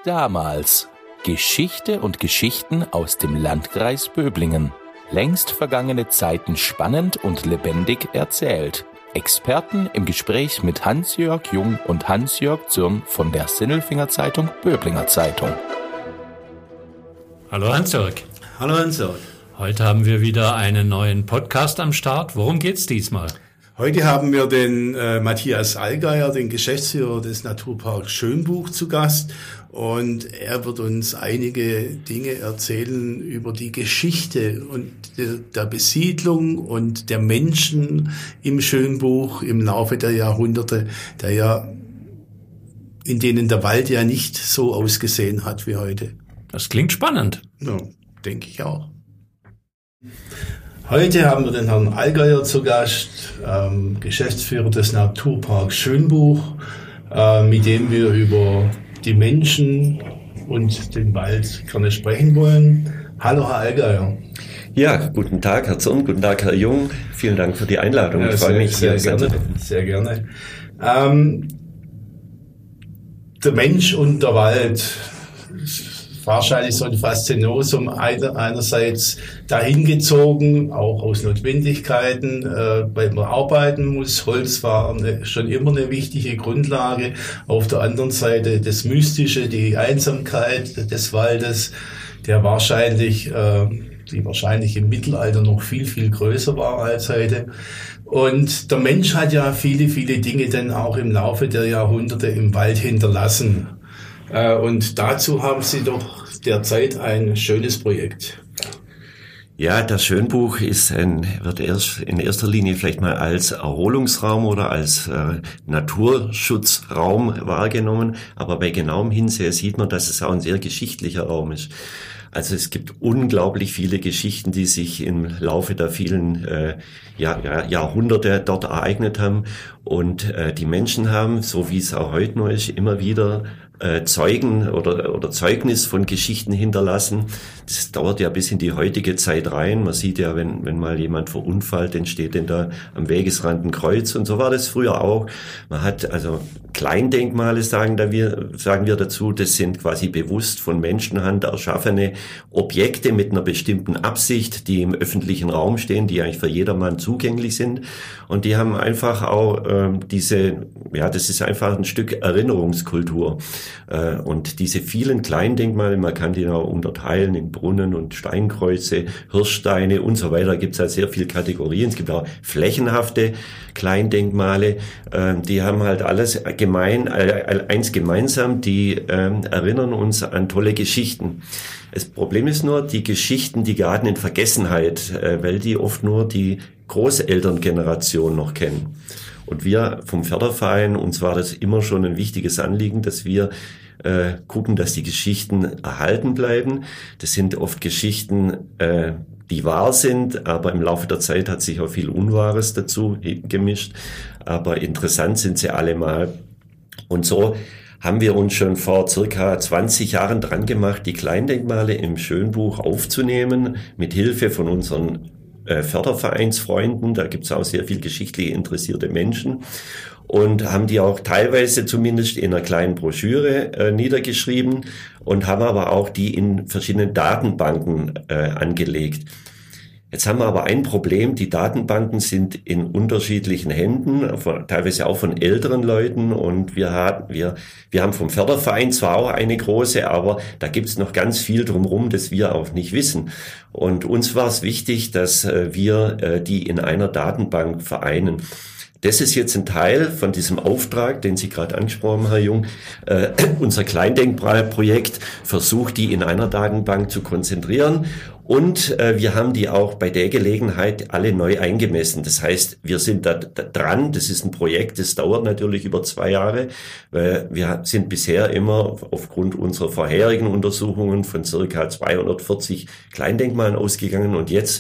Damals. Geschichte und Geschichten aus dem Landkreis Böblingen. Längst vergangene Zeiten spannend und lebendig erzählt. Experten im Gespräch mit Hans-Jörg Jung und Hans-Jörg Zürn von der Sinnelfinger Zeitung Böblinger Zeitung. Hallo Hans-Jörg. Hallo Hans-Jörg. Heute haben wir wieder einen neuen Podcast am Start. Worum geht's diesmal? Heute haben wir den Matthias Allgeier, den Geschäftsführer des Naturparks Schönbuch, zu Gast. Und er wird uns einige Dinge erzählen über die Geschichte und der Besiedlung und der Menschen im Schönbuch im Laufe der Jahrhunderte, in denen der Wald ja nicht so ausgesehen hat wie heute. Das klingt spannend. Ja, denke ich auch. Heute haben wir den Herrn Allgeier zu Gast, Geschäftsführer des Naturparks Schönbuch, mit dem wir über die Menschen und den Wald gerne sprechen wollen. Hallo, Herr Allgeier. Ja, guten Tag, Herr Zürn, guten Tag, Herr Jung. Vielen Dank für die Einladung. Ja, ich freue mich sehr gerne. Sehr gerne. Der Mensch und der Wald. Wahrscheinlich so ein Faszinosum, einerseits dahin gezogen, auch aus Notwendigkeiten, weil man arbeiten muss. Holz war schon immer eine wichtige Grundlage. Auf der anderen Seite das Mystische, die Einsamkeit des Waldes, die wahrscheinlich im Mittelalter noch viel, viel größer war als heute. Und der Mensch hat ja viele, viele Dinge dann auch im Laufe der Jahrhunderte im Wald hinterlassen. Und dazu haben Sie doch derzeit ein schönes Projekt. Ja, das Schönbuch wird erst in erster Linie vielleicht mal als Erholungsraum oder als Naturschutzraum wahrgenommen. Aber bei genauem Hinsehen sieht man, dass es auch ein sehr geschichtlicher Raum ist. Also es gibt unglaublich viele Geschichten, die sich im Laufe der vielen Jahrhunderte dort ereignet haben. Und die Menschen haben, so wie es auch heute noch ist, immer wieder Zeugen oder Zeugnis von Geschichten hinterlassen. Das dauert ja bis in die heutige Zeit rein. Man sieht ja, wenn mal jemand verunfallt, dann steht denn da am Wegesrand ein Kreuz. Und so war das früher auch. Man hat also Kleindenkmale, sagen wir dazu. Das sind quasi bewusst von Menschenhand erschaffene Objekte mit einer bestimmten Absicht, die im öffentlichen Raum stehen, die eigentlich für jedermann zugänglich sind. Und die haben einfach auch das ist einfach ein Stück Erinnerungskultur. Und diese vielen Kleindenkmale, man kann die auch unterteilen in Brunnen und Steinkreuze, Hirschsteine und so weiter. Da gibt es halt sehr viele Kategorien. Es gibt auch flächenhafte Kleindenkmale. Die haben halt alles eins gemeinsam, die erinnern uns an tolle Geschichten. Das Problem ist nur, die Geschichten, die geraten in Vergessenheit, weil die oft nur die Großelterngeneration noch kennen. Und wir vom Förderverein, uns war das immer schon ein wichtiges Anliegen, dass wir gucken, dass die Geschichten erhalten bleiben. Das sind oft Geschichten, die wahr sind, aber im Laufe der Zeit hat sich auch viel Unwahres dazu gemischt. Aber interessant sind sie allemal. Und so haben wir uns schon vor circa 20 Jahren dran gemacht, die Kleindenkmale im Schönbuch aufzunehmen, mit Hilfe von unseren Fördervereinsfreunden. Da gibt es auch sehr viel geschichtlich interessierte Menschen und haben die auch teilweise zumindest in einer kleinen Broschüre niedergeschrieben und haben aber auch die in verschiedenen Datenbanken angelegt. Jetzt haben wir aber ein Problem, die Datenbanken sind in unterschiedlichen Händen, teilweise auch von älteren Leuten, und wir haben vom Förderverein zwar auch eine große, aber da gibt's noch ganz viel drumherum, das wir auch nicht wissen. Und uns war es wichtig, dass wir die in einer Datenbank vereinen. Das ist jetzt ein Teil von diesem Auftrag, den Sie gerade angesprochen haben, Herr Jung. Unser Kleindenkmalprojekt versucht, die in einer Datenbank zu konzentrieren. Und wir haben die auch bei der Gelegenheit alle neu eingemessen. Das heißt, wir sind da dran. Das ist ein Projekt, das dauert natürlich über 2 Jahre. Weil wir sind bisher immer aufgrund unserer vorherigen Untersuchungen von circa 240 Kleindenkmalen ausgegangen. Und jetzt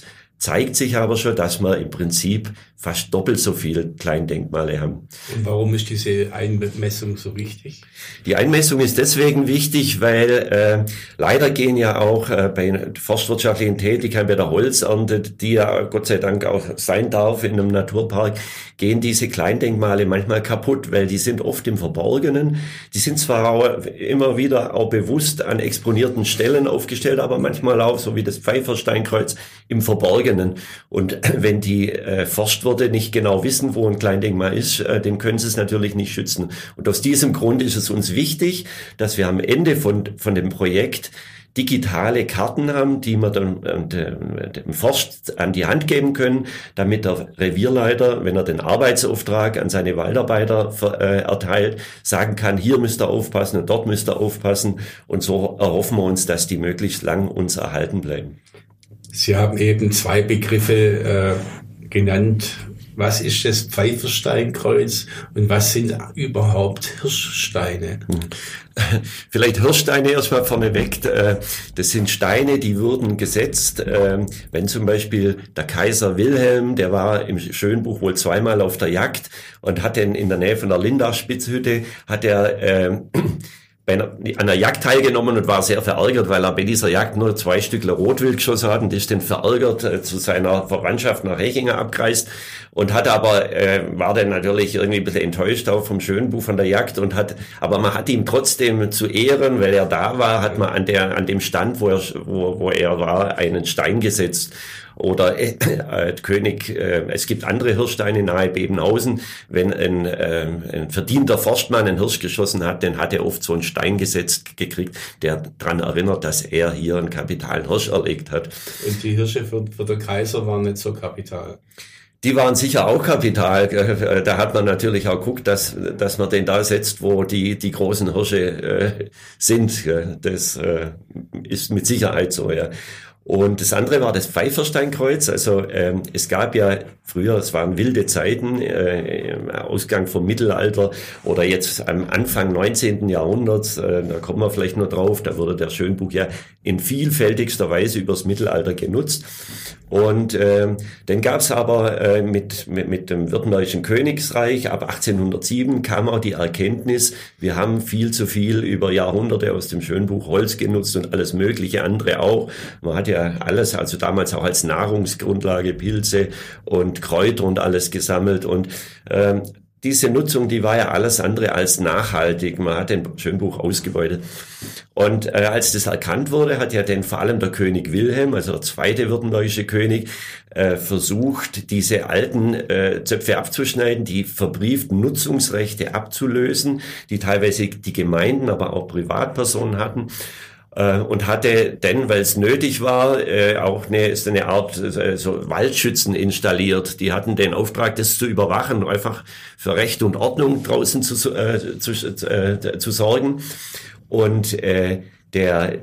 zeigt sich aber schon, dass wir im Prinzip fast doppelt so viele Kleindenkmale haben. Und warum ist diese Einmessung so wichtig? Die Einmessung ist deswegen wichtig, weil leider gehen ja auch bei forstwirtschaftlichen Tätigkeiten, bei der Holzernte, die ja Gott sei Dank auch sein darf in einem Naturpark, gehen diese Kleindenkmale manchmal kaputt, weil die sind oft im Verborgenen. Die sind zwar auch immer wieder auch bewusst an exponierten Stellen aufgestellt, aber manchmal auch, so wie das Pfeifersteinkreuz, im Verborgenen. Und wenn die Forstwirte nicht genau wissen, wo ein Kleindenkmal ist, den können sie es natürlich nicht schützen. Und aus diesem Grund ist es uns wichtig, dass wir am Ende von dem Projekt digitale Karten haben, die wir dann dem Forst an die Hand geben können, damit der Revierleiter, wenn er den Arbeitsauftrag an seine Waldarbeiter erteilt, sagen kann, hier müsst ihr aufpassen und dort müsst ihr aufpassen. Und so erhoffen wir uns, dass die möglichst lang uns erhalten bleiben. Sie haben eben zwei Begriffe genannt. Was ist das Pfeifersteinkreuz und was sind überhaupt Hirschsteine? Vielleicht Hirschsteine erstmal vorneweg. Das sind Steine, die wurden gesetzt, wenn zum Beispiel der Kaiser Wilhelm, der war im Schönbuch wohl zweimal auf der Jagd und hat dann in der Nähe von der Lindach-Spitzhütte, hat er an der Jagd teilgenommen und war sehr verärgert, weil er bei dieser Jagd nur 2 Stückle Rotwild geschossen hat und ist dann verärgert zu seiner Verwandtschaft nach Hechingen abgereist und hat aber, war dann natürlich irgendwie ein bisschen enttäuscht auch vom Schönbuch von der Jagd aber man hat ihm trotzdem zu Ehren, weil er da war, hat man an dem Stand, wo er war, einen Stein gesetzt. Oder König, es gibt andere Hirschsteine nahe Bebenhausen. Wenn ein verdienter Forstmann einen Hirsch geschossen hat, dann hat er oft so einen Stein gesetzt gekriegt, der daran erinnert, dass er hier einen kapitalen Hirsch erlegt hat. Und die Hirsche für den Kaiser waren nicht so kapital? Die waren sicher auch kapital. Da hat man natürlich auch geguckt, dass man den da setzt, wo die großen Hirsche sind. Das ist mit Sicherheit so, ja. Und das andere war das Pfeifersteinkreuz. Also es gab ja früher, es waren wilde Zeiten, Ausgang vom Mittelalter oder jetzt am Anfang 19. Jahrhunderts, da kommen wir vielleicht noch drauf, da wurde der Schönbuch ja in vielfältigster Weise übers Mittelalter genutzt. Und dann gab es aber mit dem Württembergischen Königsreich ab 1807 kam auch die Erkenntnis, wir haben viel zu viel über Jahrhunderte aus dem Schönbuch Holz genutzt und alles mögliche andere auch. Man hat ja alles, also damals auch als Nahrungsgrundlage Pilze und Kräuter und alles gesammelt und diese Nutzung, die war ja alles andere als nachhaltig. Man hat den Schönbuch ausgebeutet. Und als das erkannt wurde, hat ja dann vor allem der König Wilhelm, also der zweite württembergische König, versucht, diese alten Zöpfe abzuschneiden, die verbrieften Nutzungsrechte abzulösen, die teilweise die Gemeinden, aber auch Privatpersonen hatten. Und hatte dann, weil es nötig war, auch eine Art so Waldschützen installiert. Die hatten den Auftrag, das zu überwachen, einfach für Recht und Ordnung draußen zu sorgen. Und der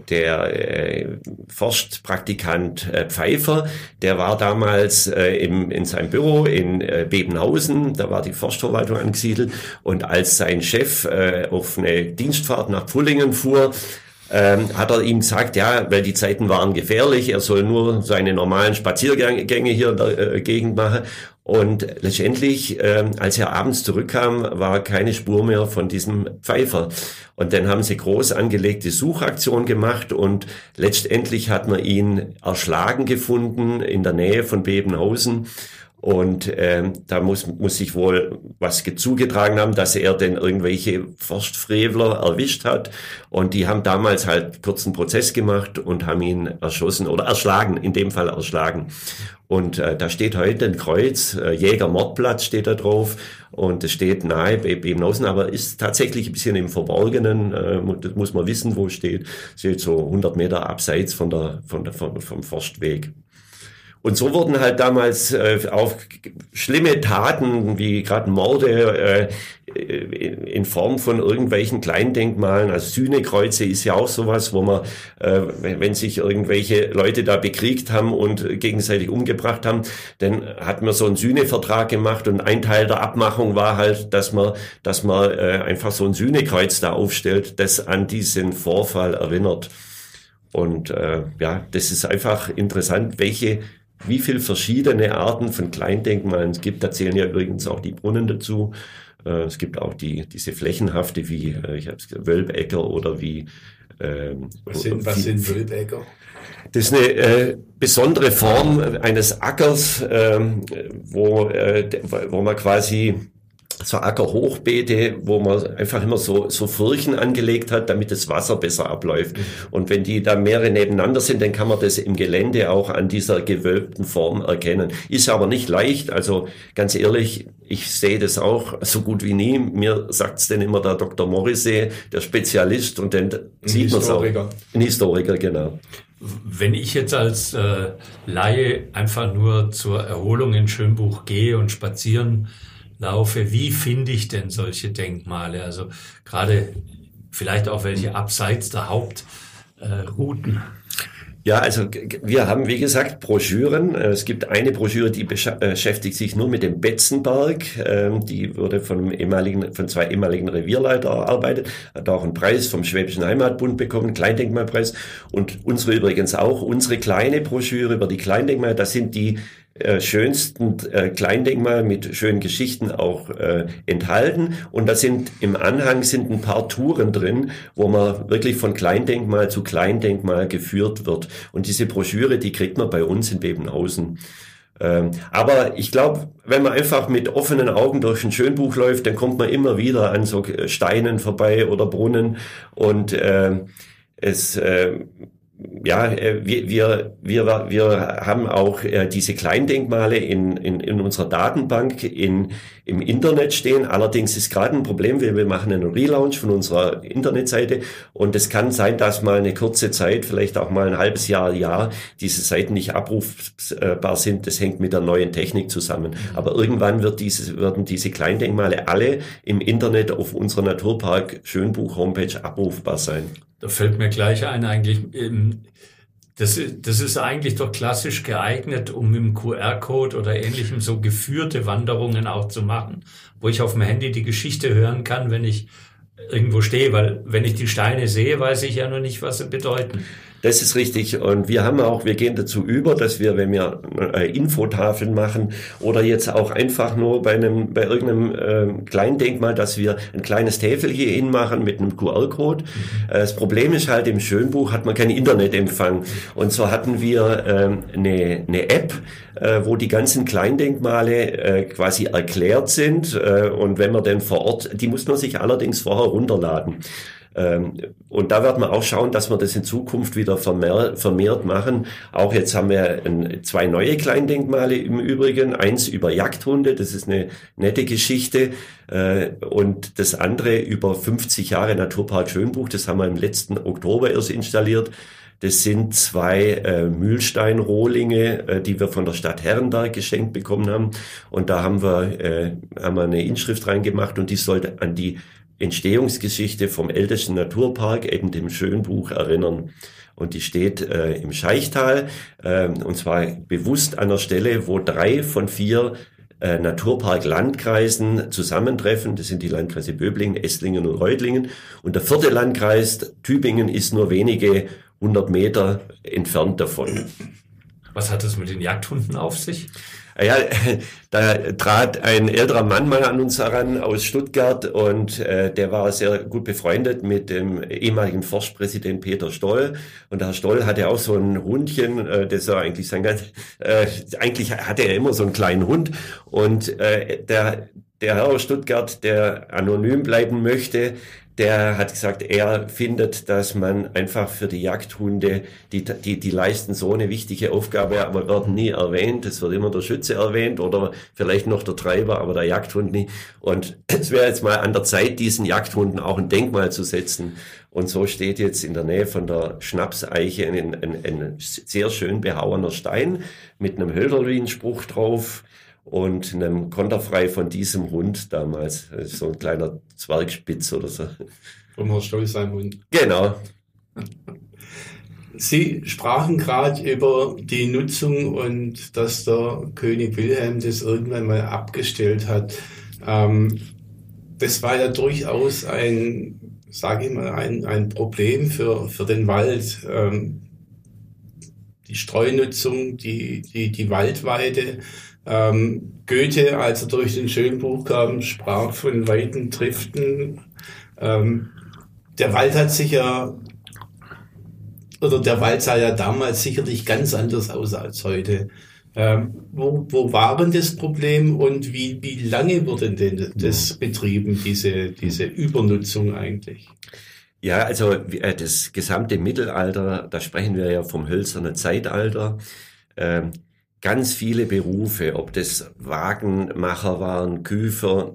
Forstpraktikant Pfeifer, der war damals in seinem Büro in Bebenhausen, da war die Forstverwaltung angesiedelt. Und als sein Chef auf eine Dienstfahrt nach Pfullingen fuhr, hat er ihm gesagt, ja, weil die Zeiten waren gefährlich, er soll nur seine normalen Spaziergänge hier in der Gegend machen. Und letztendlich, als er abends zurückkam, war keine Spur mehr von diesem Pfeifer. Und dann haben sie groß angelegte Suchaktion gemacht und letztendlich hat man ihn erschlagen gefunden in der Nähe von Bebenhausen. Und da muss sich wohl was zugetragen haben, dass er denn irgendwelche Forstfrevler erwischt hat. Und die haben damals halt kurzen Prozess gemacht und haben ihn erschossen oder erschlagen, in dem Fall erschlagen. Und da steht heute ein Kreuz, Jägermordplatz steht da drauf. Und es steht nahe bei Bebenhausen, aber ist tatsächlich ein bisschen im Verborgenen. Das muss man wissen, wo es steht. Es steht so 100 Meter abseits vom Forstweg. Und so wurden halt damals auch schlimme Taten, wie gerade Morde in Form von irgendwelchen Kleindenkmalen, also Sühnekreuze ist ja auch sowas, wo man, wenn sich irgendwelche Leute da bekriegt haben und gegenseitig umgebracht haben, dann hat man so einen Sühnevertrag gemacht und ein Teil der Abmachung war halt, dass man einfach so ein Sühnekreuz da aufstellt, das an diesen Vorfall erinnert. Und ja, das ist einfach interessant, welche wie viele verschiedene Arten von Kleindenkmalen es gibt. Da zählen ja übrigens auch die Brunnen dazu. Es gibt auch diese flächenhafte wie Wölbäcker oder wie was sind Wölbäcker? Das ist eine besondere Form eines Ackers, wo man quasi so Ackerhochbeete, wo man einfach immer so Furchen angelegt hat, damit das Wasser besser abläuft. Und wenn die da mehrere nebeneinander sind, dann kann man das im Gelände auch an dieser gewölbten Form erkennen. Ist aber nicht leicht. Also ganz ehrlich, ich sehe das auch so gut wie nie. Mir sagt's denn immer der Dr. Morrissey, der Spezialist, und dann sieht man es auch. Ein Historiker, genau. Wenn ich jetzt als Laie einfach nur zur Erholung in Schönbuch gehe und spazieren laufe, wie finde ich denn solche Denkmale? Also gerade vielleicht auch welche abseits der Hauptrouten. Ja, also wir haben, wie gesagt, Broschüren. Es gibt eine Broschüre, die beschäftigt sich nur mit dem Betzenberg. Die wurde von zwei ehemaligen Revierleiter erarbeitet, hat auch einen Preis vom Schwäbischen Heimatbund bekommen, Kleindenkmalpreis. Und unsere übrigens auch, unsere kleine Broschüre über die Kleindenkmale, das sind die schönsten Kleindenkmale mit schönen Geschichten auch enthalten. Und da sind im Anhang ein paar Touren drin, wo man wirklich von Kleindenkmal zu Kleindenkmal geführt wird. Und diese Broschüre, die kriegt man bei uns in Bebenhausen. Aber ich glaube, wenn man einfach mit offenen Augen durch ein Schönbuch läuft, dann kommt man immer wieder an so Steinen vorbei oder Brunnen. Und wir haben auch diese Kleindenkmale in unserer Datenbank im Internet stehen. Allerdings ist gerade ein Problem, wir machen einen Relaunch von unserer Internetseite, und es kann sein, dass mal eine kurze Zeit, vielleicht auch mal ein halbes Jahr, diese Seiten nicht abrufbar sind. Das hängt mit der neuen Technik zusammen. Aber irgendwann werden diese Kleindenkmale alle im Internet auf unserer Naturpark Schönbuch Homepage abrufbar sein. Da fällt mir gleich ein, eigentlich, das ist eigentlich doch klassisch geeignet, um mit dem QR-Code oder ähnlichem so geführte Wanderungen auch zu machen, wo ich auf dem Handy die Geschichte hören kann, wenn ich irgendwo stehe, weil wenn ich die Steine sehe, weiß ich ja noch nicht, was sie bedeuten. Das ist richtig. Und wir gehen dazu über, dass wir, wenn wir Infotafeln machen oder jetzt auch einfach nur bei irgendeinem Kleindenkmal, dass wir ein kleines Täfel hier hinmachen mit einem QR-Code. Das Problem ist halt, im Schönbuch hat man keinen Internetempfang. Und so hatten wir eine App, wo die ganzen Kleindenkmale quasi erklärt sind. Und wenn man dann vor Ort, die muss man sich allerdings vorher runterladen. Und da werden wir auch schauen, dass wir das in Zukunft wieder vermehrt machen. Auch jetzt haben wir zwei neue Kleindenkmale im Übrigen. Eins über Jagdhunde, das ist eine nette Geschichte. Und das andere über 50 Jahre Naturpark Schönbuch, das haben wir im letzten Oktober erst installiert. Das sind zwei Mühlsteinrohlinge, die wir von der Stadt Herrenberg geschenkt bekommen haben. Und da haben wir eine Inschrift reingemacht, und die sollte an die Entstehungsgeschichte vom ältesten Naturpark, eben dem Schönbuch, erinnern. Und die steht im Scheichtal, und zwar bewusst an der Stelle, wo 3 von 4 Naturpark-Landkreisen zusammentreffen. Das sind die Landkreise Böblingen, Esslingen und Reutlingen. Und der 4. Landkreis, Tübingen, ist nur wenige 100 Meter entfernt davon. Was hat es mit den Jagdhunden auf sich? Ja, da trat ein älterer Mann mal an uns heran aus Stuttgart, und der war sehr gut befreundet mit dem ehemaligen Forstpräsident Peter Stoll. Und der Herr Stoll hatte auch so ein Hundchen, das er eigentlich eigentlich hatte er immer so einen kleinen Hund. Und der Herr aus Stuttgart, der anonym bleiben möchte, der hat gesagt, er findet, dass man einfach für die Jagdhunde, die leisten so eine wichtige Aufgabe, aber werden nie erwähnt. Es wird immer der Schütze erwähnt oder vielleicht noch der Treiber, aber der Jagdhund nie. Und es wäre jetzt mal an der Zeit, diesen Jagdhunden auch ein Denkmal zu setzen. Und so steht jetzt in der Nähe von der Schnapseiche ein sehr schön behauener Stein mit einem Hölderlin-Spruch drauf und einem Konterfrei von diesem Hund damals. So ein kleiner Zwergspitz oder so. Vom Herrn Stoll sein Hund. Genau. Sie sprachen gerade über die Nutzung und dass der König Wilhelm das irgendwann mal abgestellt hat. Das war ja durchaus ein Problem für den Wald. die Streunutzung, die Waldweide. Goethe, als er durch den Schönbuch kam, sprach von weiten Triften. Der Wald sah ja damals sicherlich ganz anders aus als heute. Wo war denn das Problem und wie lange wurde denn das betrieben, diese Übernutzung eigentlich? Ja, also das gesamte Mittelalter, da sprechen wir ja vom hölzernen Zeitalter, ganz viele Berufe, ob das Wagenmacher waren, Küfer,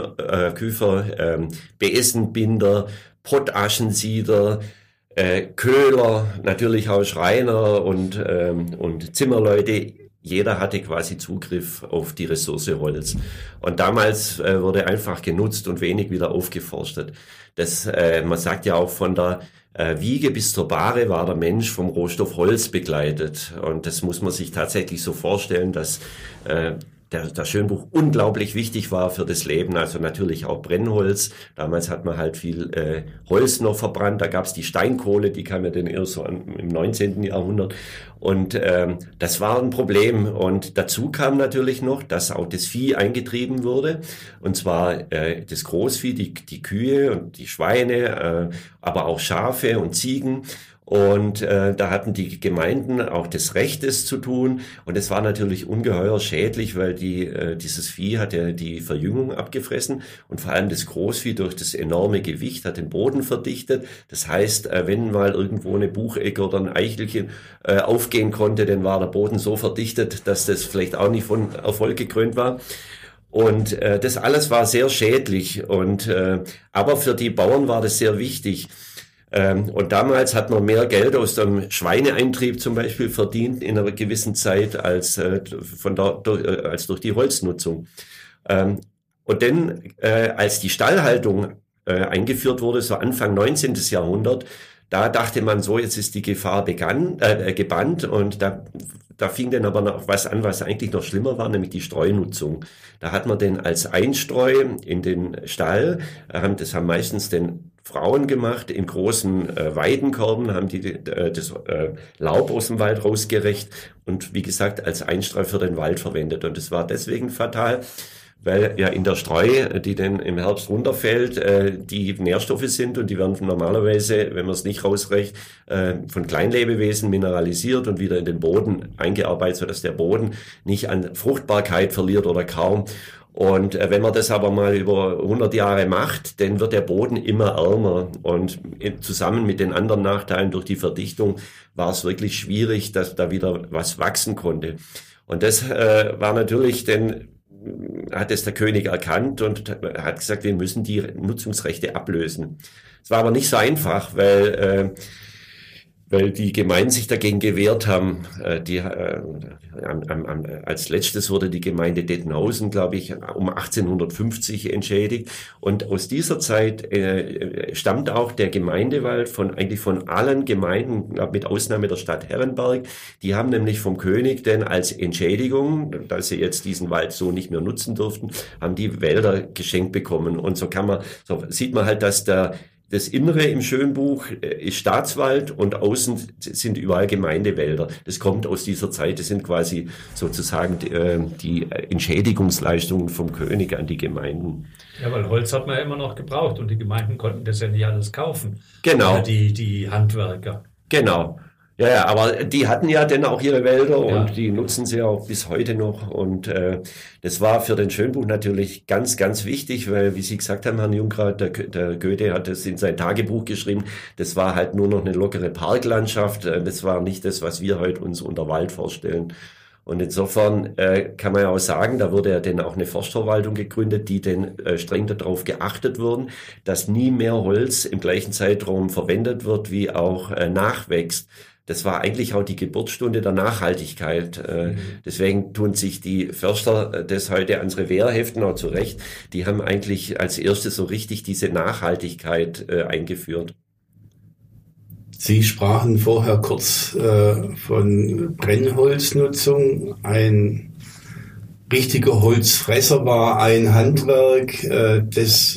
Besenbinder, Pottaschensieder, Köhler, natürlich auch Schreiner und Zimmerleute. Jeder hatte quasi Zugriff auf die Ressource Holz. Und damals wurde einfach genutzt und wenig wieder aufgeforstet. Man sagt ja auch, von der Wiege bis zur Bahre war der Mensch vom Rohstoff Holz begleitet. Und das muss man sich tatsächlich so vorstellen, dass der Schönbuch unglaublich wichtig war für das Leben, also natürlich auch Brennholz. Damals hat man halt viel Holz noch verbrannt, da gab's die Steinkohle, die kam ja dann erst so im 19. Jahrhundert. Und das war ein Problem. Und dazu kam natürlich noch, dass auch das Vieh eingetrieben wurde. Und zwar das Großvieh, die Kühe und die Schweine, aber auch Schafe und Ziegen. Und da hatten die Gemeinden auch das Recht, es zu tun. Und es war natürlich ungeheuer schädlich, weil dieses Vieh hat ja die Verjüngung abgefressen. Und vor allem das Großvieh durch das enorme Gewicht hat den Boden verdichtet. Das heißt, wenn mal irgendwo eine Buchecke oder ein Eichelchen aufgehen konnte, dann war der Boden so verdichtet, dass das vielleicht auch nicht von Erfolg gekrönt war. Und das alles war sehr schädlich. Aber für die Bauern war das sehr wichtig. Und damals hat man mehr Geld aus dem Schweineeintrieb zum Beispiel verdient in einer gewissen Zeit als durch die Holznutzung. Und dann, als die Stallhaltung eingeführt wurde, so Anfang 19. Jahrhundert, da dachte man so, jetzt ist die Gefahr gebannt, und da fing dann aber noch was an, was eigentlich noch schlimmer war, nämlich die Streunutzung. Da hat man dann als Einstreu in den Stall, das haben meistens den Frauen gemacht, in großen Weidenkorben haben die das Laub aus dem Wald rausgerecht und wie gesagt als Einstreu für den Wald verwendet. Und das war deswegen fatal, weil ja in der Streu, die dann im Herbst runterfällt, die Nährstoffe sind, und die werden normalerweise, wenn man es nicht rausreicht, von Kleinlebewesen mineralisiert und wieder in den Boden eingearbeitet, sodass der Boden nicht an Fruchtbarkeit verliert oder kaum. Und wenn man das aber mal über 100 Jahre macht, dann wird der Boden immer ärmer. Und zusammen mit den anderen Nachteilen durch die Verdichtung war es wirklich schwierig, dass da wieder was wachsen konnte. Und das war natürlich, dann hat es der König erkannt und hat gesagt, wir müssen die Nutzungsrechte ablösen. Es war aber nicht so einfach, weil die Gemeinden sich dagegen gewehrt haben. Als letztes wurde die Gemeinde Dettenhausen, glaube ich, um 1850 entschädigt. Und aus dieser Zeit stammt auch der Gemeindewald eigentlich von allen Gemeinden, mit Ausnahme der Stadt Herrenberg. Die haben nämlich vom König denn als Entschädigung, dass sie jetzt diesen Wald so nicht mehr nutzen durften, haben die Wälder geschenkt bekommen. Und so sieht man halt, dass das Innere im Schönbuch ist Staatswald und außen sind überall Gemeindewälder. Das kommt aus dieser Zeit. Das sind quasi sozusagen die Entschädigungsleistungen vom König an die Gemeinden. Ja, weil Holz hat man ja immer noch gebraucht und die Gemeinden konnten das ja nicht alles kaufen. Genau. Die Handwerker. Genau. Ja, aber die hatten ja dann auch ihre Wälder und die nutzen sie auch bis heute noch. Und das war für den Schönbuch natürlich ganz, ganz wichtig, weil, wie Sie gesagt haben, Herrn Junkrath, der Goethe hat es in sein Tagebuch geschrieben, das war halt nur noch eine lockere Parklandschaft. Das war nicht das, was wir heute uns unter Wald vorstellen. Und insofern kann man ja auch sagen, da wurde ja dann auch eine Forstverwaltung gegründet, die dann streng darauf geachtet wurden, dass nie mehr Holz im gleichen Zeitraum verwendet wird, wie auch nachwächst. Das war eigentlich auch die Geburtsstunde der Nachhaltigkeit. Deswegen tun sich die Förster das heute ans Revers heften, auch zu Recht. Die haben eigentlich als erstes so richtig diese Nachhaltigkeit eingeführt. Sie sprachen vorher kurz von Brennholznutzung. Ein richtiger Holzfresser war ein Handwerk, das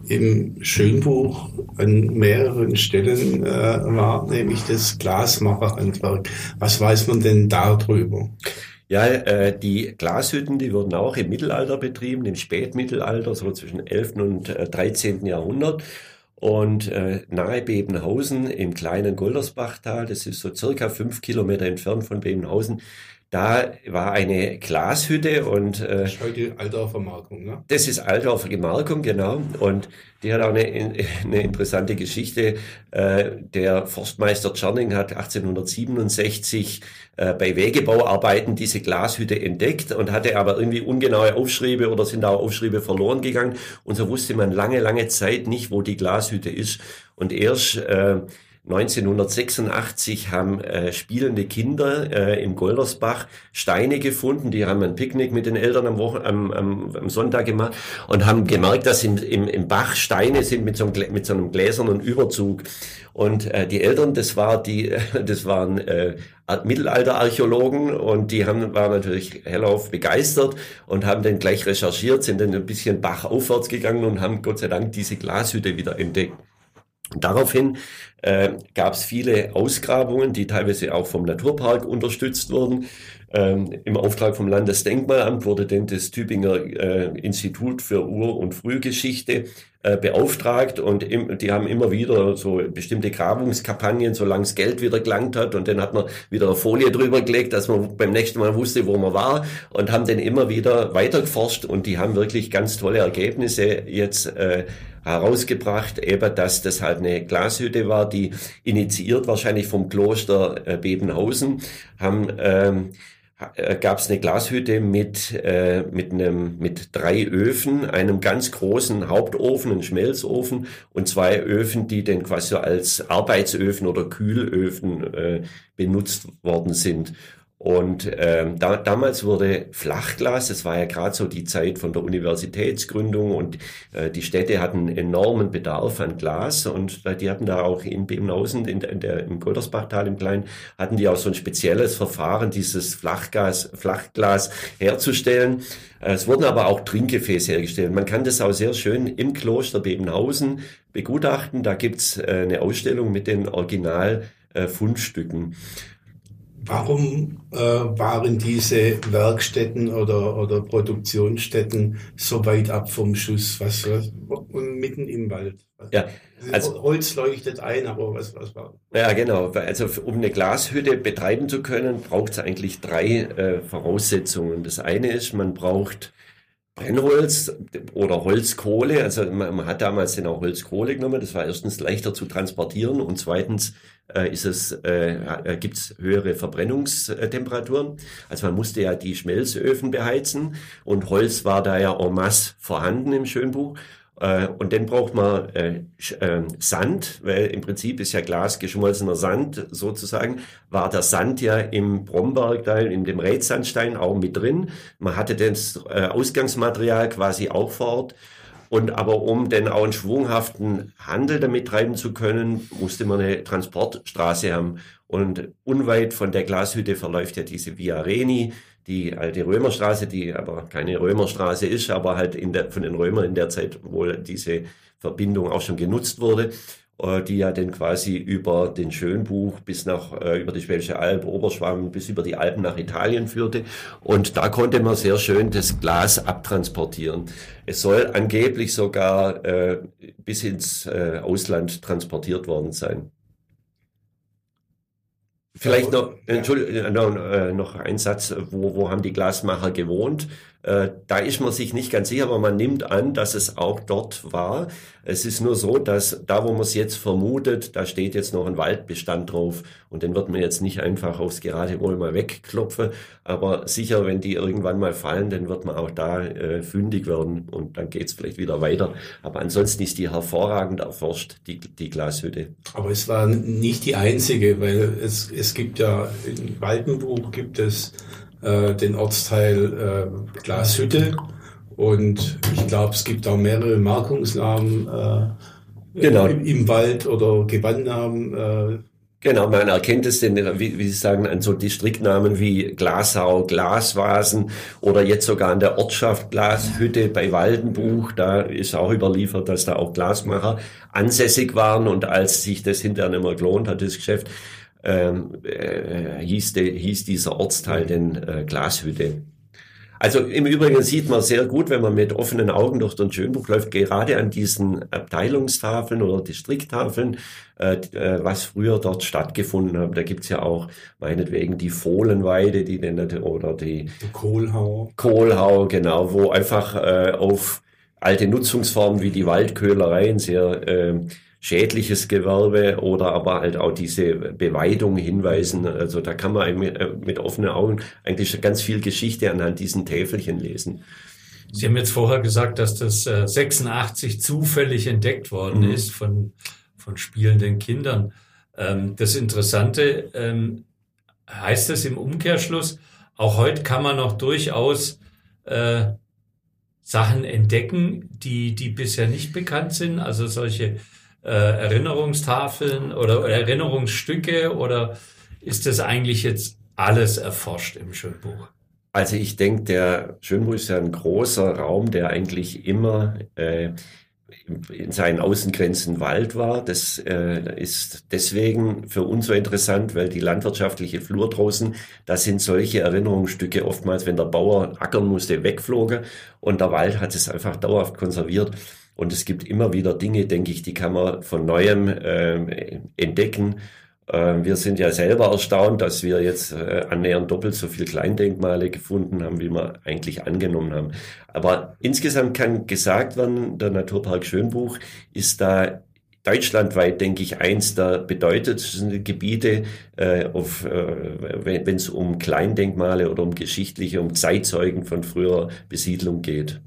im Schönbuch an mehreren Stellen war, nämlich das Glasmacherhandwerk. Was weiß man denn darüber? Ja, die Glashütten, die wurden auch im Mittelalter betrieben, im Spätmittelalter, so zwischen 11. und 13. Jahrhundert. Und nahe Bebenhausen im kleinen Goldersbachtal, das ist so circa 5 Kilometer entfernt von Bebenhausen, da war eine Glashütte und das ist heute Altdorfer Markung, ne? Das ist Altdorfer Gemarkung, genau. Und die hat auch eine interessante Geschichte. Der Forstmeister Tscherning hat 1867 bei Wegebauarbeiten diese Glashütte entdeckt und hatte aber irgendwie ungenaue Aufschriebe oder sind auch Aufschriebe verloren gegangen. Und so wusste man lange Zeit nicht, wo die Glashütte ist. Und erst 1986 haben spielende Kinder im Goldersbach Steine gefunden. Die haben ein Picknick mit den Eltern am Sonntag gemacht und haben gemerkt, dass im Bach Steine sind mit so einem gläsernen Überzug. Und die Eltern, das waren Mittelalterarchäologen und die waren natürlich hellauf begeistert und haben dann gleich recherchiert, sind dann ein bisschen bachaufwärts gegangen und haben Gott sei Dank diese Glashütte wieder entdeckt. Und daraufhin gab es viele Ausgrabungen, die teilweise auch vom Naturpark unterstützt wurden. Im Auftrag vom Landesdenkmalamt wurde denn das Tübinger Institut für Ur- und Frühgeschichte beauftragt und die haben immer wieder so bestimmte Grabungskampagnen, solange das Geld wieder gelangt hat und dann hat man wieder eine Folie drüber gelegt, dass man beim nächsten Mal wusste, wo man war und haben dann immer wieder weitergeforscht und die haben wirklich ganz tolle Ergebnisse jetzt herausgebracht, eben, dass das halt eine Glashütte war, die initiiert wahrscheinlich vom Kloster Bebenhausen, gab es eine Glashütte mit 3 Öfen, einem ganz großen Hauptofen, einem Schmelzofen und 2 Öfen, die dann quasi so als Arbeitsöfen oder Kühlöfen benutzt worden sind. Und damals wurde Flachglas, das war ja gerade so die Zeit von der Universitätsgründung und die Städte hatten enormen Bedarf an Glas und die hatten da auch in Bebenhausen, im Goldersbachtal im Kleinen, hatten die auch so ein spezielles Verfahren, dieses Flachglas herzustellen. Es wurden aber auch Trinkgefäße hergestellt. Man kann das auch sehr schön im Kloster Bebenhausen begutachten. Da gibt's eine Ausstellung mit den Original-Fundstücken. Warum waren diese Werkstätten oder Produktionsstätten so weit ab vom Schuss? Und mitten im Wald? Ja, also Holz leuchtet ein, aber was war? Ja, genau. Also um eine Glashütte betreiben zu können, braucht es eigentlich 3 Voraussetzungen. Das eine ist, man braucht Brennholz oder Holzkohle. Also man hat damals dann auch Holzkohle genommen. Das war erstens leichter zu transportieren und zweitens gibt's höhere Verbrennungstemperaturen. Also man musste ja die Schmelzöfen beheizen und Holz war da ja en masse vorhanden im Schönbuch. Und dann braucht man Sand, weil im Prinzip ist ja Glas geschmolzener Sand sozusagen, war der Sand ja im Bromberg, da in dem Rätsandstein auch mit drin. Man hatte das Ausgangsmaterial quasi auch vor Ort. Und aber um dann auch einen schwunghaften Handel damit treiben zu können, musste man eine Transportstraße haben. Und unweit von der Glashütte verläuft ja diese Via Reni, die alte Römerstraße, die aber keine Römerstraße ist, aber halt von den Römern in der Zeit wohl diese Verbindung auch schon genutzt wurde, die ja dann quasi über den Schönbuch bis über die Schwäbische Alb, Oberschwaben bis über die Alpen nach Italien führte. Und da konnte man sehr schön das Glas abtransportieren. Es soll angeblich sogar bis ins Ausland transportiert worden sein. Vielleicht noch, noch ein Satz, wo haben die Glasmacher gewohnt? Da ist man sich nicht ganz sicher, aber man nimmt an, dass es auch dort war. Es ist nur so, dass da, wo man es jetzt vermutet, da steht jetzt noch ein Waldbestand drauf und den wird man jetzt nicht einfach aufs Geratewohl mal wegklopfen, aber sicher, wenn die irgendwann mal fallen, dann wird man auch da fündig werden und dann geht's vielleicht wieder weiter. Aber ansonsten ist die hervorragend erforscht, die Glashütte. Aber es war nicht die einzige, weil es gibt ja, in Waldenbuch gibt es den Ortsteil Glashütte und ich glaube, es gibt auch mehrere Markungsnamen genau. im Wald oder Gewandnamen. Genau, man erkennt es denn, wie Sie sagen, an so Distriktnamen wie Glasau, Glasvasen oder jetzt sogar an der Ortschaft Glashütte bei Waldenbuch. Da ist auch überliefert, dass da auch Glasmacher ansässig waren, und als sich das hinterher nicht mehr gelohnt hat, das Geschäft, hieß dieser Ortsteil denn Glashütte. Also im Übrigen sieht man sehr gut, wenn man mit offenen Augen durch den Schönbuch läuft, gerade an diesen Abteilungstafeln oder Distrikttafeln, was früher dort stattgefunden hat. Da gibt's ja auch meinetwegen die Fohlenweide, oder die Kohlhau. Kohlhau, genau, wo einfach auf alte Nutzungsformen wie die Waldköhlerei ein sehr schädliches Gewerbe oder aber halt auch diese Beweidung hinweisen. Also da kann man mit offenen Augen eigentlich ganz viel Geschichte anhand diesen Täfelchen lesen. Sie haben jetzt vorher gesagt, dass das 86 zufällig entdeckt worden ist von spielenden Kindern. Das Interessante, heißt es im Umkehrschluss, auch heute kann man noch durchaus Sachen entdecken, die bisher nicht bekannt sind, also solche Erinnerungstafeln oder Erinnerungsstücke, oder ist das eigentlich jetzt alles erforscht im Schönbuch? Also ich denke, der Schönbuch ist ja ein großer Raum, der eigentlich immer in seinen Außengrenzen Wald war. Das ist deswegen für uns so interessant, weil die landwirtschaftliche Flur draußen, da sind solche Erinnerungsstücke oftmals, wenn der Bauer ackern musste, wegflogen, und der Wald hat es einfach dauerhaft konserviert. Und es gibt immer wieder Dinge, denke ich, die kann man von Neuem entdecken. Wir sind ja selber erstaunt, dass wir jetzt annähernd doppelt so viel Kleindenkmale gefunden haben, wie wir eigentlich angenommen haben. Aber insgesamt kann gesagt werden, der Naturpark Schönbuch ist da deutschlandweit, denke ich, eins der bedeutendsten Gebiete, wenn es um Kleindenkmale oder um geschichtliche, um Zeitzeugen von früherer Besiedlung geht.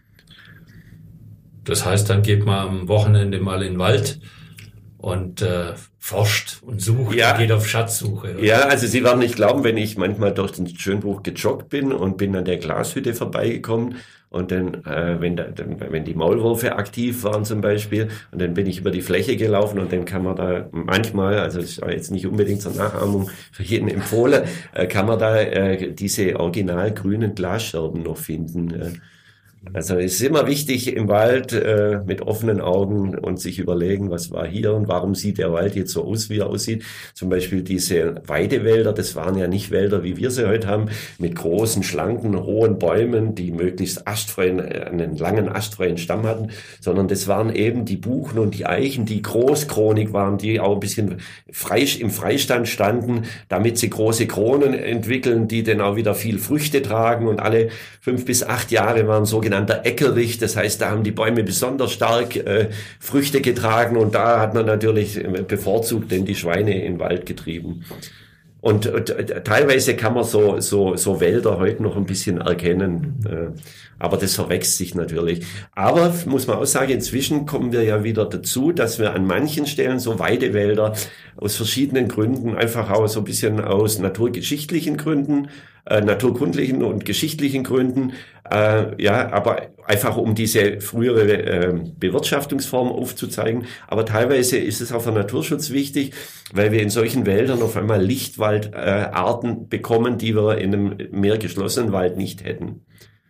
Das heißt, dann geht man am Wochenende mal in den Wald und forscht und sucht, und geht auf Schatzsuche. Oder? Ja, also Sie werden nicht glauben, wenn ich manchmal durch den Schönbuch gejoggt bin und bin an der Glashütte vorbeigekommen, und dann, wenn die Maulwürfe aktiv waren zum Beispiel, und dann bin ich über die Fläche gelaufen, und dann kann man da manchmal, also das ist jetzt nicht unbedingt zur Nachahmung für jeden empfohlen, kann man da diese original grünen Glasscherben noch finden. Also es ist immer wichtig im Wald mit offenen Augen und sich überlegen, was war hier und warum sieht der Wald jetzt so aus, wie er aussieht. Zum Beispiel diese Weidewälder, das waren ja nicht Wälder, wie wir sie heute haben, mit großen, schlanken, hohen Bäumen, die möglichst einen langen astfreien Stamm hatten, sondern das waren eben die Buchen und die Eichen, die großkronig waren, die auch ein bisschen im Freistand standen, damit sie große Kronen entwickeln, die dann auch wieder viel Früchte tragen, und alle 5 bis 8 Jahre waren sogenannter Eckerich, das heißt, da haben die Bäume besonders stark Früchte getragen, und da hat man natürlich bevorzugt denn die Schweine in den Wald getrieben. Und teilweise kann man so Wälder heute noch ein bisschen erkennen, aber das verwechselt sich natürlich. Aber muss man auch sagen, inzwischen kommen wir ja wieder dazu, dass wir an manchen Stellen so Weidewälder aus verschiedenen Gründen, einfach auch so ein bisschen aus naturgeschichtlichen Gründen, naturkundlichen und geschichtlichen Gründen, aber einfach um diese frühere Bewirtschaftungsform aufzuzeigen. Aber teilweise ist es auch für Naturschutz wichtig, weil wir in solchen Wäldern auf einmal Lichtwaldarten bekommen, die wir in einem mehr geschlossenen Wald nicht hätten.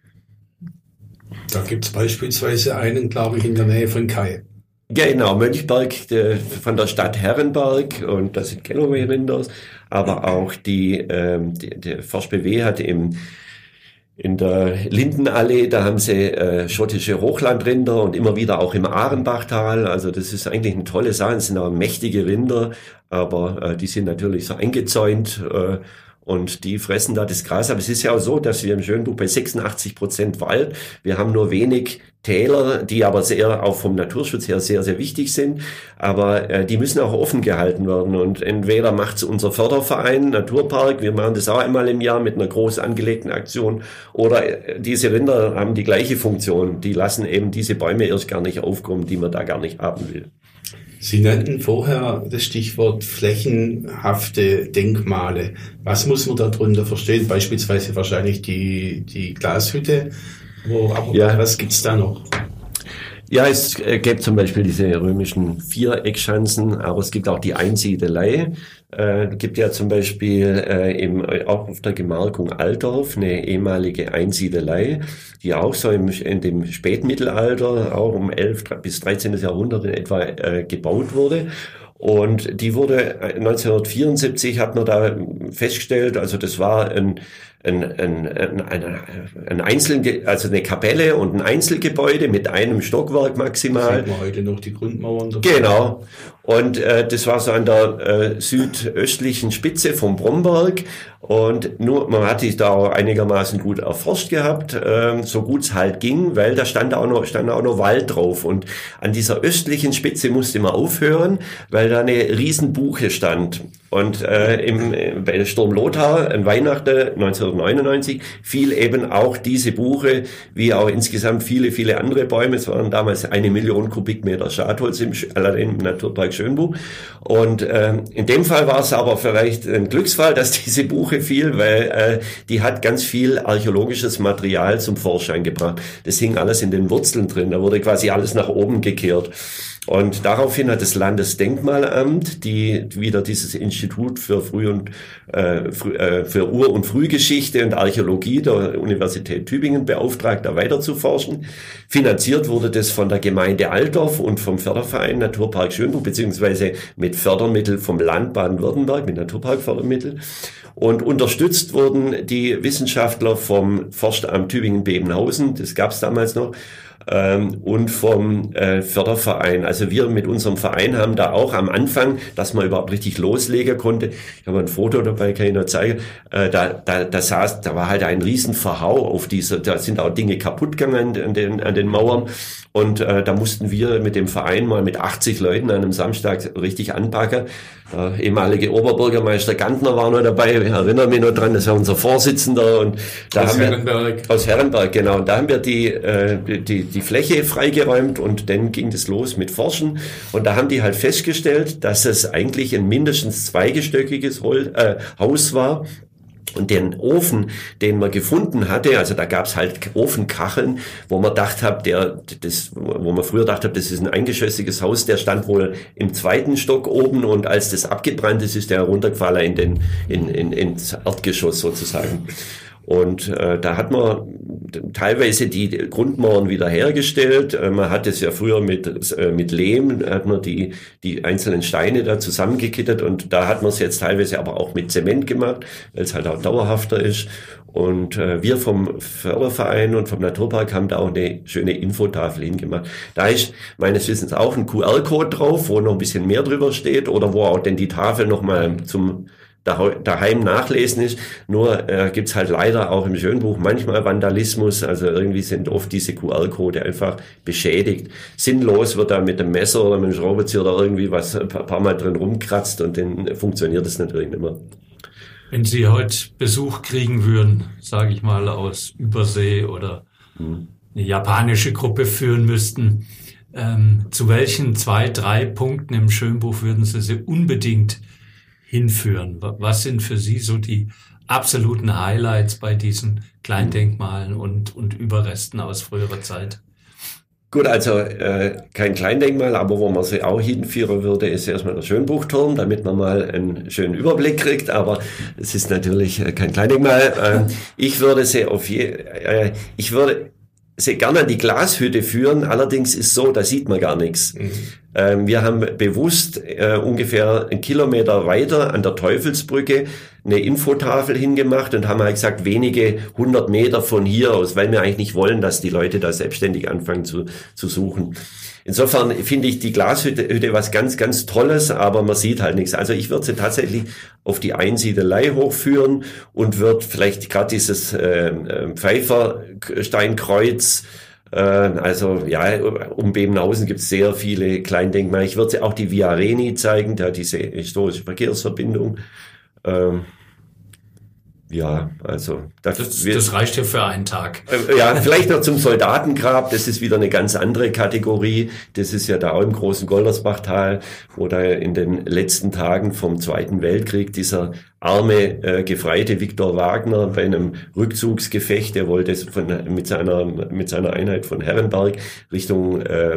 Da gibt es beispielsweise einen, glaube ich, in der Nähe von Kai. Ja, genau, Mönchberg von der Stadt Herrenberg, und das sind Galloway-Rinder, aber auch die Forst BW hat in der Lindenallee, da haben sie schottische Hochlandrinder und immer wieder auch im Ahrenbachtal. Also das ist eigentlich eine tolle Sache. Das sind auch mächtige Rinder, aber die sind natürlich so eingezäunt und die fressen da das Gras. Aber es ist ja auch so, dass wir im Schönbuch bei 86% Wald, wir haben nur wenig Täler, die aber auch vom Naturschutz her sehr, sehr wichtig sind. Aber die müssen auch offen gehalten werden. Und entweder macht es unser Förderverein, Naturpark, wir machen das auch einmal im Jahr mit einer groß angelegten Aktion, oder diese Rinder haben die gleiche Funktion. Die lassen eben diese Bäume erst gar nicht aufkommen, die man da gar nicht haben will. Sie nannten vorher das Stichwort flächenhafte Denkmale. Was muss man darunter verstehen? Beispielsweise wahrscheinlich die Glashütte. Aber was gibt's da noch? Ja, es gibt zum Beispiel diese römischen Viereckschanzen, aber es gibt auch die Einsiedelei. Gibt ja zum Beispiel auch auf der Gemarkung Altdorf eine ehemalige Einsiedelei, die auch so in dem Spätmittelalter, auch um 11. bis 13. Jahrhundert in etwa gebaut wurde. Und die wurde 1974, hat man da festgestellt, also das war ein also eine Kapelle und ein Einzelgebäude mit einem Stockwerk maximal. Sieht man heute noch die Grundmauern davon. Genau. Und das war so an der südöstlichen Spitze vom Bromberg. Und nur man hat sich da auch einigermaßen gut erforscht gehabt, so gut es halt ging, weil da stand auch noch Wald drauf. Und an dieser östlichen Spitze musste man aufhören, weil da eine riesen Buche stand. Und bei Sturm Lothar, an Weihnachten 1999, fiel eben auch diese Buche, wie auch insgesamt viele, viele andere Bäume. Es waren damals 1 Million Kubikmeter Schadholz allein im Naturpark Schönbuch. Und in dem Fall war es aber vielleicht ein Glücksfall, dass diese Buche fiel, weil die hat ganz viel archäologisches Material zum Vorschein gebracht. Das hing alles in den Wurzeln drin. Da wurde quasi alles nach oben gekehrt. Und daraufhin hat das Landesdenkmalamt wieder dieses Institut für für Ur- und Frühgeschichte und Archäologie der Universität Tübingen beauftragt, da weiter zu forschen. Finanziert wurde das von der Gemeinde Altdorf und vom Förderverein Naturpark Schönbuch, beziehungsweise mit Fördermitteln vom Land Baden-Württemberg, mit Naturparkfördermitteln. Und unterstützt wurden die Wissenschaftler vom Forstamt Tübingen-Bebenhausen, das gab es damals noch, und vom Förderverein. Also wir mit unserem Verein haben da auch am Anfang, dass man überhaupt richtig loslegen konnte, ich habe ein Foto dabei, kann ich noch zeigen, da war halt ein riesen Verhau auf da sind auch Dinge kaputt gegangen an den Mauern. Und da mussten wir mit dem Verein mal mit 80 Leuten an einem Samstag richtig anpacken. Der ehemalige Oberbürgermeister Gantner war noch dabei, ich erinnere mich noch dran, das war unser Vorsitzender. Und da aus Herrenberg. Aus Herrenberg, genau. Und da haben wir die Fläche freigeräumt und dann ging das los mit Forschen. Und da haben die halt festgestellt, dass es eigentlich ein mindestens zweistöckiges Haus war. Und den Ofen, den man gefunden hatte, also da gab's halt Ofenkacheln, wo man wo man früher dachte, das ist ein eingeschossiges Haus, der stand wohl im 2. Stock oben und als das abgebrannt ist der runtergefallen ins Erdgeschoss sozusagen. Und da hat man teilweise die Grundmauern wieder hergestellt. Man hat es ja früher mit Lehm, hat man die einzelnen Steine da zusammengekittet und da hat man es jetzt teilweise aber auch mit Zement gemacht, weil es halt auch dauerhafter ist. Und wir vom Förderverein und vom Naturpark haben da auch eine schöne Infotafel hingemacht. Da ist meines Wissens auch ein QR-Code drauf, wo noch ein bisschen mehr drüber steht oder wo auch denn die Tafel nochmal zum daheim nachlesen ist. Nur gibt's halt leider auch im Schönbuch manchmal Vandalismus, also irgendwie sind oft diese QR-Code einfach beschädigt. Sinnlos wird da mit dem Messer oder mit dem Schraubenzieher oder irgendwie was ein paar Mal drin rumkratzt und dann funktioniert das natürlich nicht mehr. Wenn Sie heute Besuch kriegen würden, sage ich mal aus Übersee oder eine japanische Gruppe führen müssten, zu welchen 2, 3 Punkten im Schönbuch würden Sie unbedingt hinführen? Was sind für Sie so die absoluten Highlights bei diesen Kleindenkmalen und Überresten aus früherer Zeit? Gut, also kein Kleindenkmal, aber wo man sie auch hinführen würde, ist erstmal der Schönbuchturm, damit man mal einen schönen Überblick kriegt, aber es ist natürlich kein Kleindenkmal. Ich würde sie gerne an die Glashütte führen, allerdings ist so, da sieht man gar nichts. Wir haben bewusst ungefähr 1 Kilometer weiter an der Teufelsbrücke eine Infotafel hingemacht und haben halt gesagt, wenige 100 Meter von hier aus, weil wir eigentlich nicht wollen, dass die Leute da selbstständig anfangen zu suchen. Insofern finde ich die Glashütte was ganz, ganz Tolles, aber man sieht halt nichts. Also ich würde sie tatsächlich auf die Einsiedelei hochführen und würde vielleicht gerade dieses Pfeifersteinkreuz, also ja, um Bebenhausen gibt es sehr viele Kleindenkmale. Ich würde sie auch die Via Reni zeigen, da diese historische Verkehrsverbindung. Ja, also das reicht ja für einen Tag. Ja, vielleicht noch zum Soldatengrab, das ist wieder eine ganz andere Kategorie. Das ist ja da auch im großen Goldersbachtal, wo da in den letzten Tagen vom Zweiten Weltkrieg dieser arme Gefreite Viktor Wagner bei einem Rückzugsgefecht, der wollte mit seiner Einheit von Herrenberg Richtung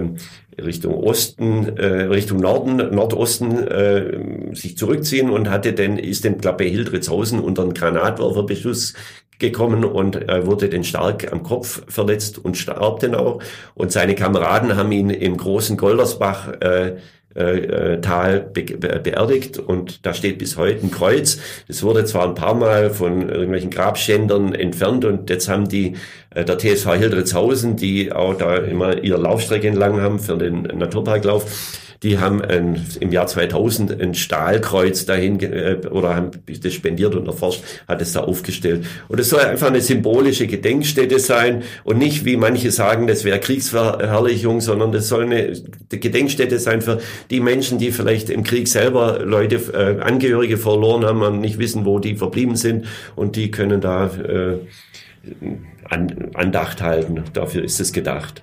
Nordosten sich zurückziehen und ist dann bei Hildritzhausen unter einen Granatwerferbeschuss gekommen und wurde dann stark am Kopf verletzt und starb dann auch. Und seine Kameraden haben ihn im großen Goldersbach Tal beerdigt und da steht bis heute ein Kreuz. Das wurde zwar ein paar Mal von irgendwelchen Grabschändern entfernt und jetzt haben der TSV Hildritzhausen, die auch da immer ihre Laufstrecke entlang haben für den Naturparklauf, die haben im Jahr 2000 ein Stahlkreuz dahin oder haben das spendiert und der Forst hat es da aufgestellt. Und es soll einfach eine symbolische Gedenkstätte sein und nicht, wie manche sagen, das wäre Kriegsverherrlichung, sondern das soll eine Gedenkstätte sein für die Menschen, die vielleicht im Krieg selber Angehörige verloren haben und nicht wissen, wo die verblieben sind, und die können da Andacht halten. Dafür ist es gedacht.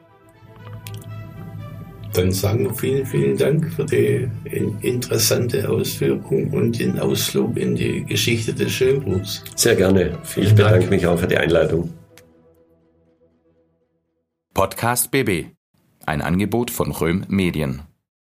Dann sagen wir vielen, vielen Dank für die interessante Ausführung und den Ausflug in die Geschichte des Schönbruchs. Sehr gerne. Ich bedanke mich auch für die Einleitung. Podcast BB. Ein Angebot von Röhm Medien.